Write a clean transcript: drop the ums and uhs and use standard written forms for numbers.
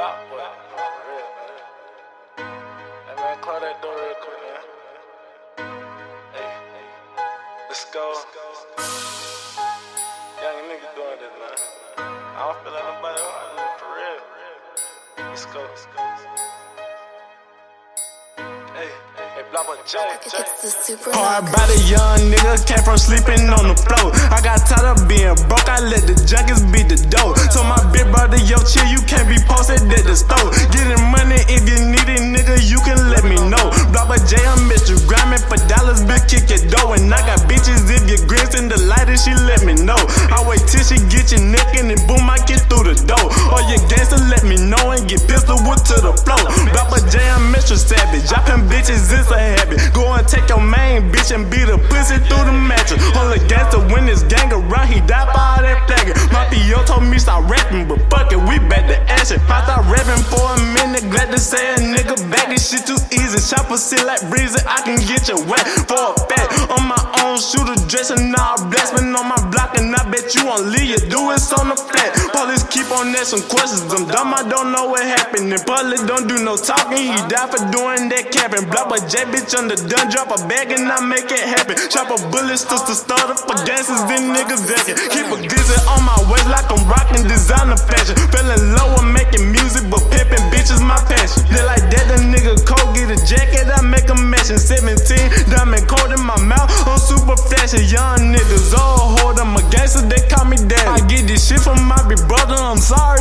Block boy, real, man. Hey man, close that door real quick, man. Hey, let's go. Young nigga doing this, man. I don't feel like nobody else for real. Let's go. Hey, block boy, Hard body young nigga, came from sleeping on the floor. I got tired of being broke, I let the junkies beat the dough. So my big brother, yo chill, you can't be posted at the store. Getting money if you need it, nigga, you can let me know. Block by J, I'm Mr. Grinding for dollars, bitch, kick your dough. And I got bitches if you grins in the light and she let me know. I wait till she get your neck and then boom, I get through the door. Or you gangster, let me know and get pistol whipped to the floor. Block by J, I'm Mr. Savage, dropping bitches, it's a habit. Go and take your main bitch and beat a pussy through the mattress. All the gangster when this gang around, he died for all that flagging. My P.O. told me stop rapping, but fuck it, we back to action. I start rapping for a minute, glad to say a nigga back. This shit too easy, chopper sit like breezy, I can get you wet for a fact. On my own shooter, dressing all blasting on my block, and I bet you won't leave you, do it on the flat. Police keep on asking questions, I'm dumb, I don't know what happened. And Public don't do no talking, he died for doing that capping. Block by J, bitch on the done, drop a bag and I make it happen. Chop a bullet to start up for gangsters, then niggas acting. Keep a glizzy on my waist like I'm rocking designer fashion. Feeling low, I'm making music, but pimping bitches my passion. They like that, the nigga cold, get a jacket, I make a matching. 17, diamond cold in my mouth, I'm super flashy. Young niggas all hold, I'm a gangster, they call me daddy. I get this shit from my big brother, I'm sorry.